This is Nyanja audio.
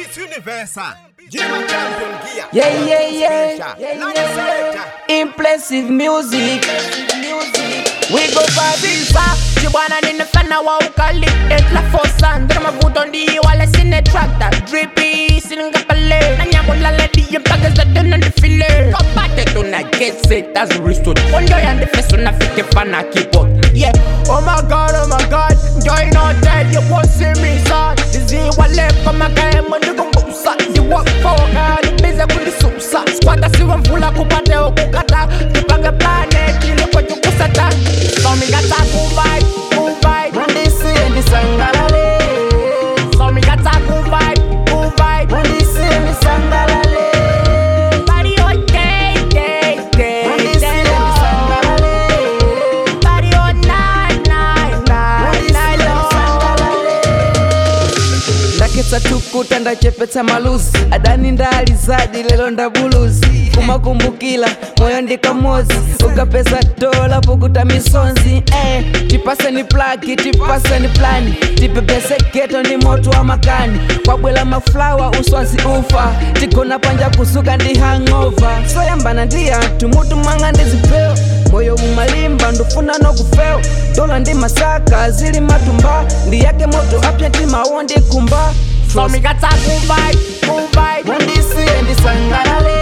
Miss Universa, Jimmy Champion Gear. Impressive music. We go kabisa. Jibwana ninafanya wa ukali etla fosa ndroma vuto ndi wala sine tractor drippy sininga pale na nyambo la lady mpaka za tena ndifile kapate tuna get set as restored ondo ya ndefeso na fike fana keyboard yeah oh my god join not dead you won't see me son dizi wale kama kaya mwendigo mbusa you work for God busy kundisusa squatter siwa mvula kupate okukata tupange planet ile kwa jukusata so mi gata kubai Mundisi endi sangalale so mi gata kubai Mundisi endi sangalale body on day Mundisi endi sangalale body on night Mundisi endi sangalale ndaketsa tukuta ndachepetsa maluzi adani ndalizadi lelo ndabuluzi kumakumbukila moyo ndikamozi ukapesa dola pukuta misonzi tipase ni plagi tipase ni plani tipepese geto ni moto wa makani kwabwela maflawa uswazi ufa tikona panja kusuka ndi hangover soyambana ndi anthu mutu mwanga ndizipeo moyo umalimba ndufuna nokufeo dola ndi masaka zili matumba ndi yake moto apya timawo ndi kumba so mi gata kubai Mundisi endi sangalale